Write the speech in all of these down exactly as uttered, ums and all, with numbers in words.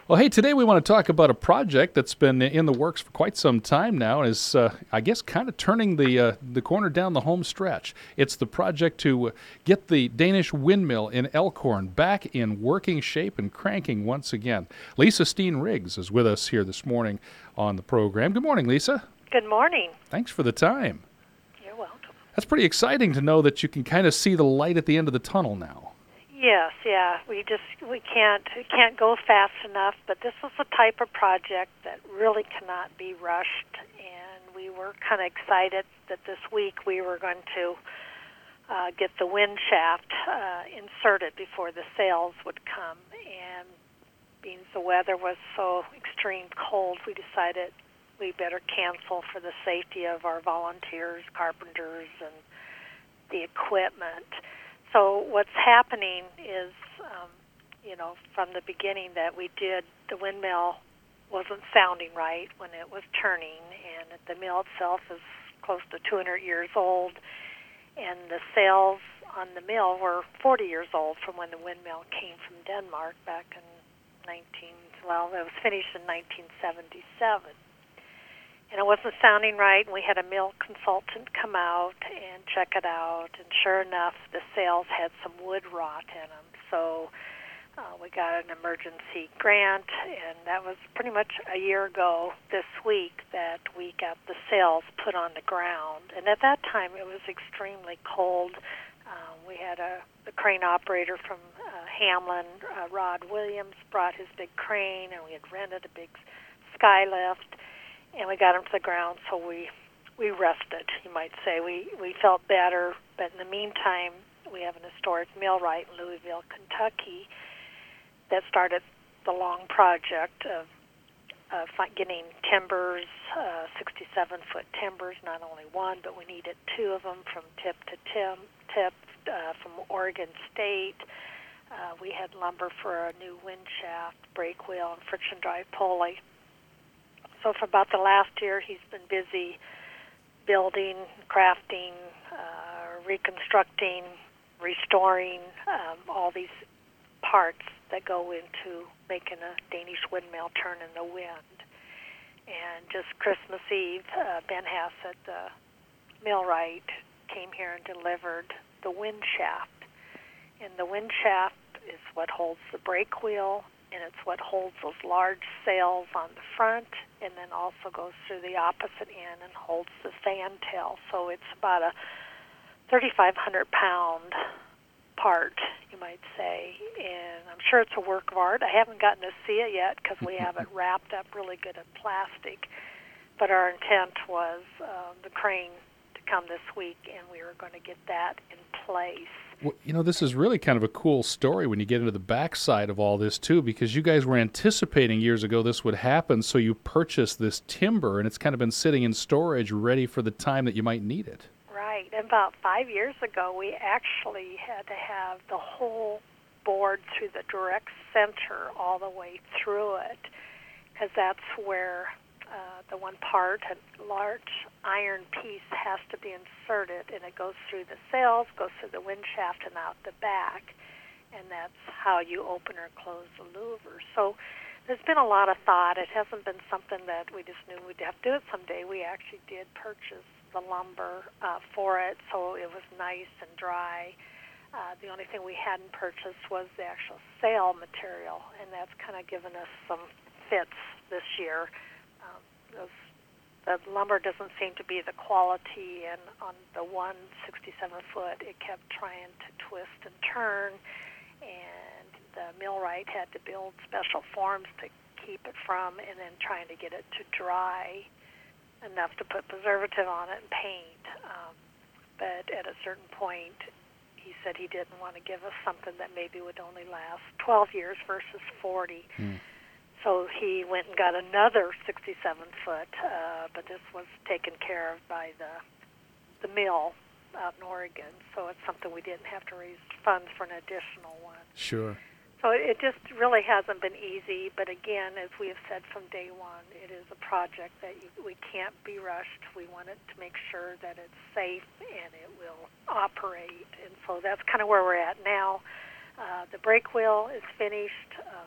Well, hey, today we want to talk about a project that's been in the works for quite some time now and is, uh, I guess, kind of turning the uh, the corner down the home stretch. It's the project to uh, get the Danish windmill in Elkhorn back in working shape and cranking once again. Lisa Steen Riggs is with us here this morning on the program. Good morning, Lisa. Good morning. Thanks for the time. You're welcome. That's pretty exciting to know that you can kind of see the light at the end of the tunnel now. Yes, yeah. We just we can't we can't go fast enough, but this is the type of project that really cannot be rushed, and we were kind of excited that this week we were going to uh, get the wind shaft uh, inserted before the sails would come. And being the weather was so extreme cold, we decided we better cancel for the safety of our volunteers, carpenters, and the equipment. So what's happening is, um, you know, from the beginning that we did, the windmill wasn't sounding right when it was turning, and the mill itself is close to two hundred years old, and the sails on the mill were forty years old from when the windmill came from Denmark back in nineteen, well, it was finished in nineteen seventy-seven. And it wasn't sounding right, and we had a mill consultant come out and check it out, and sure enough, the sails had some wood rot in them. So uh, we got an emergency grant, and that was pretty much a year ago this week that we got the sails put on the ground. And at that time, it was extremely cold. Uh, we had a, a crane operator from uh, Hamlin, uh, Rod Williams, brought his big crane, and we had rented a big sky lift. And we got them to the ground, so we we rested, you might say. We we felt better, but in the meantime, we have an historic millwright in Louisville, Kentucky, that started the long project of uh, getting timbers, uh, sixty-seven-foot timbers, not only one, but we needed two of them from tip to tip, tip uh, from Oregon State. Uh, we had lumber for a new wind shaft, brake wheel, and friction drive pulley. So for about the last year, he's been busy building, crafting, uh, reconstructing, restoring um, all these parts that go into making a Danish windmill turn in the wind. And just Christmas Eve, uh, Ben Hassett, the millwright, came here and delivered the wind shaft. And the wind shaft is what holds the brake wheel, and it's what holds those large sails on the front, and then also goes through the opposite end and holds the fantail. So it's about a thirty-five hundred pound part, you might say, and I'm sure it's a work of art. I haven't gotten to see it yet because we have it wrapped up really good in plastic, but our intent was uh, the crane to come this week, and we were going to get that in place. Well, you know, this is really kind of a cool story when you get into the backside of all this, too, because you guys were anticipating years ago this would happen, so you purchased this timber, and it's kind of been sitting in storage ready for the time that you might need it. Right. And about five years ago, we actually had to have the whole board through the direct center all the way through it, because that's where uh, the one part, a large iron piece, has to be inserted, and it goes through the sails, goes through the wind shaft, and out the back, and that's how you open or close the louver. So there's been a lot of thought. It hasn't been something that we just knew we'd have to do it someday. We actually did purchase the lumber uh, for it, so it was nice and dry. Uh, the only thing we hadn't purchased was the actual sail material, and that's kind of given us some fits this year. Um, those, the lumber doesn't seem to be the quality, and on the one sixty-seven foot, it kept trying to twist and turn, and the millwright had to build special forms to keep it from, and then trying to get it to dry enough to put preservative on it and paint. Um, but at a certain point, he said he didn't want to give us something that maybe would only last twelve years versus forty. Mm. So he went and got another sixty-seven foot, uh, but this was taken care of by the the mill out in Oregon. So it's something we didn't have to raise funds for an additional one. Sure. So it just really hasn't been easy, but again, as we have said from day one, it is a project that you, we can't be rushed. We want it to make sure that it's safe and it will operate, and so that's kind of where we're at now. Uh, the brake wheel is finished. Uh,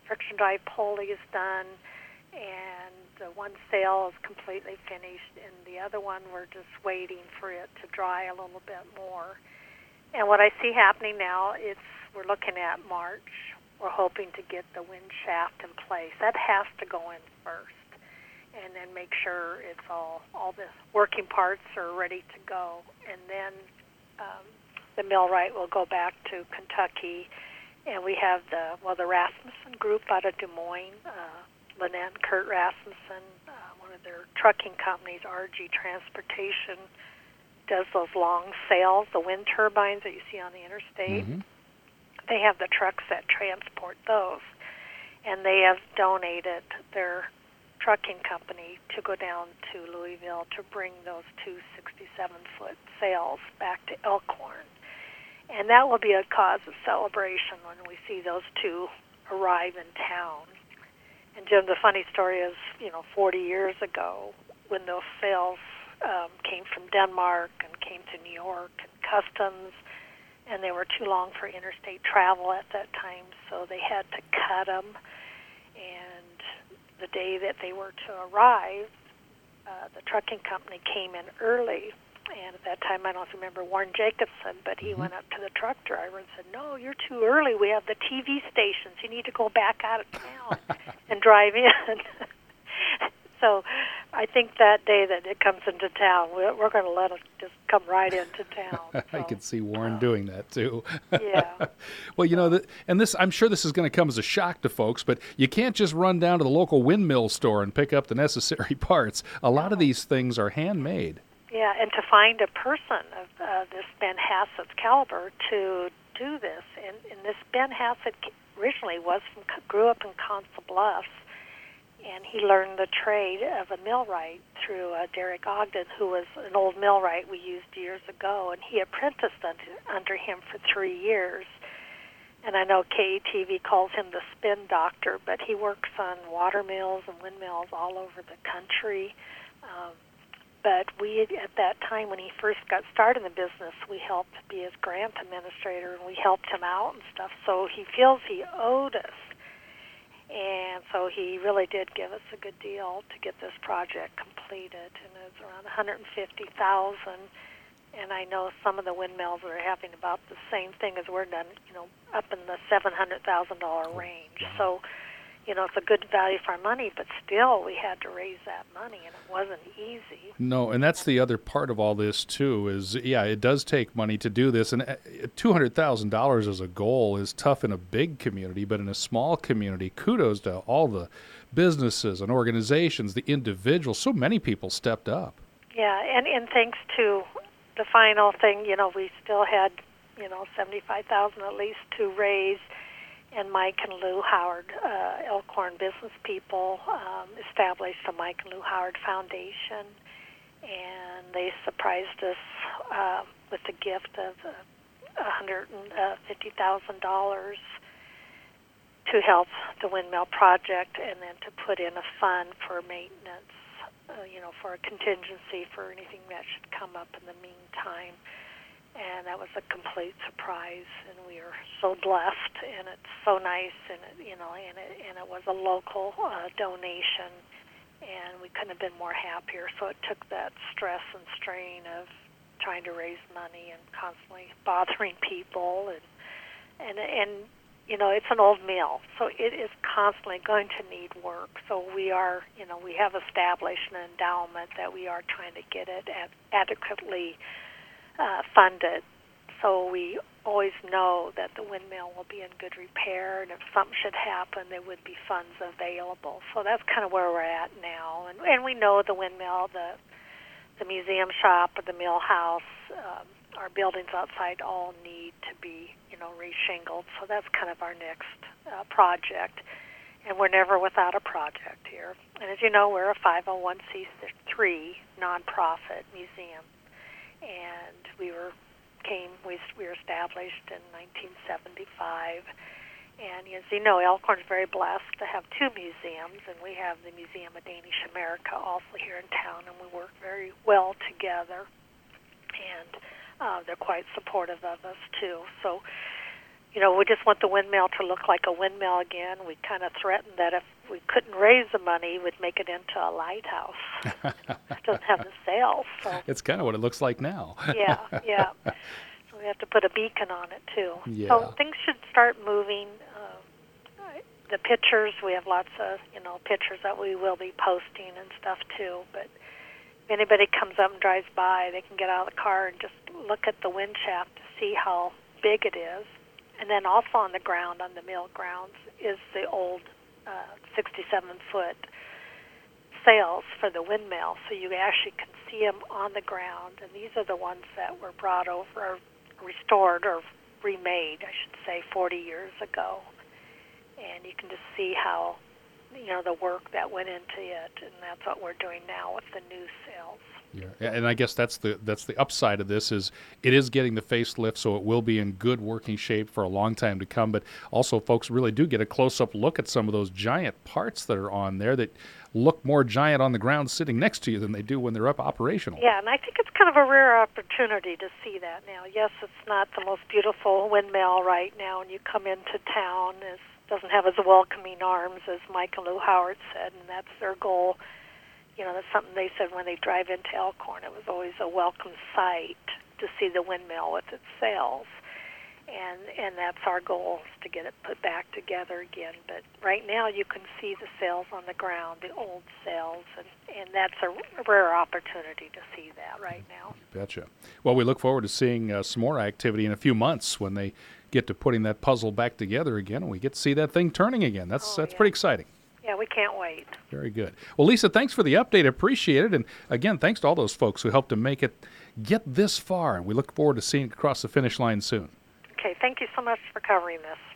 friction drive pulley is done, and the one sail is completely finished, and the other one we're just waiting for it to dry a little bit more. And what I see happening now, it's we're looking at March. We're hoping to get the wind shaft in place. That has to go in first, and then make sure it's all all the working parts are ready to go, and then um, the millwright will go back to Kentucky, and we have the well the Rasmussen Group out of Des Moines. Uh, Lynette and Kurt Rasmussen, uh, one of their trucking companies, R G Transportation, does those long sails, the wind turbines that you see on the interstate. Mm-hmm. They have the trucks that transport those, and they have donated their trucking company to go down to Louisville to bring those two sixty-seven foot sails back to Elkhorn. And that will be a cause of celebration when we see those two arrive in town. And Jim, the funny story is, you know, forty years ago, when those sails um, came from Denmark and came to New York and customs, and they were too long for interstate travel at that time, so they had to cut them. And the day that they were to arrive, uh, the trucking company came in early. And at that time, I don't remember Warren Jacobson, but he mm-hmm. went up to the truck driver and said, "No, you're too early. We have the T V stations. You need to go back out of town and drive in." So I think that day that it comes into town, we're, we're going to let it just come right into town. So, I could see Warren uh, doing that, too. Yeah. Well, you know, the, and this I'm sure this is going to come as a shock to folks, but you can't just run down to the local windmill store and pick up the necessary parts. A lot of these things are handmade. Yeah, and to find a person of uh, this Ben Hassett's caliber to do this, and, and this Ben Hassett originally was from, grew up in Council Bluffs, and he learned the trade of a millwright through uh, Derek Ogden, who was an old millwright we used years ago, and he apprenticed under, under him for three years. And I know K E T V calls him the spin doctor, but he works on water mills and windmills all over the country. Um, But we, at that time, when he first got started in the business, we helped be his grant administrator, and we helped him out and stuff. So he feels he owed us. And so he really did give us a good deal to get this project completed. And it was around one hundred fifty thousand dollars. And I know some of the windmills are having about the same thing as we're done, you know, up in the seven hundred thousand dollars range. Wow. So, you know, it's a good value for our money, but still we had to raise that money, and it wasn't easy. No, and that's the other part of all this, too, is, yeah, it does take money to do this. And two hundred thousand dollars as a goal is tough in a big community, but in a small community, kudos to all the businesses and organizations, the individuals. So many people stepped up. Yeah, and, and thanks to the final thing, you know, we still had, you know, seventy-five thousand dollars at least to raise. And Mike and Lou Howard, uh, Elkhorn business people, um, established the Mike and Lou Howard Foundation, and they surprised us uh, with the gift of uh, one hundred fifty thousand dollars to help the windmill project, and then to put in a fund for maintenance, uh, you know, for a contingency for anything that should come up in the meantime. And that was a complete surprise, and we are so blessed, and it's so nice, and it, you know, and it, and it was a local uh, donation, and we couldn't have been more happier. So it took that stress and strain of trying to raise money and constantly bothering people, and and and you know, it's an old mill, so it is constantly going to need work. So we are, you know, we have established an endowment that we are trying to get it ad- adequately. Uh, funded, so we always know that the windmill will be in good repair, and if something should happen, there would be funds available. So that's kind of where we're at now, and, and we know the windmill, the the museum shop, or the mill house, um, our buildings outside all need to be, you know, reshingled. So that's kind of our next uh, project, and we're never without a project here. And as you know, we're a five oh one c three nonprofit museum. And we were came we, we were established in nineteen seventy-five, and as you know, Elkhorn is very blessed to have two museums, and we have the Museum of Danish America also here in town, and we work very well together, and uh, they're quite supportive of us too. So, you know, we just want the windmill to look like a windmill again. We kind of threatened that if we couldn't raise the money, we'd make it into a lighthouse. It doesn't have the sails. So. It's kind of what it looks like now. yeah, yeah. So we have to put a beacon on it, too. Yeah. So things should start moving. Uh, the pictures, we have lots of, you know, pictures that we will be posting and stuff, too. But if anybody comes up and drives by, they can get out of the car and just look at the wind shaft to see how big it is. And then also on the ground, on the mill grounds, is the old sixty-seven foot sails for the windmill. So you actually can see them on the ground. And these are the ones that were brought over, or restored, or remade, I should say, forty years ago. And you can just see how, you know, the work that went into it. And that's what we're doing now with the new sails. Yeah, and I guess that's the that's the upside of this is it is getting the facelift, so it will be in good working shape for a long time to come. But also, folks really do get a close-up look at some of those giant parts that are on there that look more giant on the ground sitting next to you than they do when they're up operational. Yeah, and I think it's kind of a rare opportunity to see that now. Yes, it's not the most beautiful windmill right now, and you come into town, it doesn't have as welcoming arms as Mike and Lou Howard said, and that's their goal. You know, that's something they said when they drive into Elkhorn. It was always a welcome sight to see the windmill with its sails. And and that's our goal, is to get it put back together again. But right now you can see the sails on the ground, the old sails, and, and that's a rare opportunity to see that right now. Betcha. Well, we look forward to seeing uh, some more activity in a few months when they get to putting that puzzle back together again, and we get to see that thing turning again. That's, oh, that's yeah. pretty exciting. Yeah, we can't wait. Very good. Well, Lisa, thanks for the update. Appreciate it. And again, thanks to all those folks who helped to make it get this far. And we look forward to seeing it across the finish line soon. Okay, thank you so much for covering this.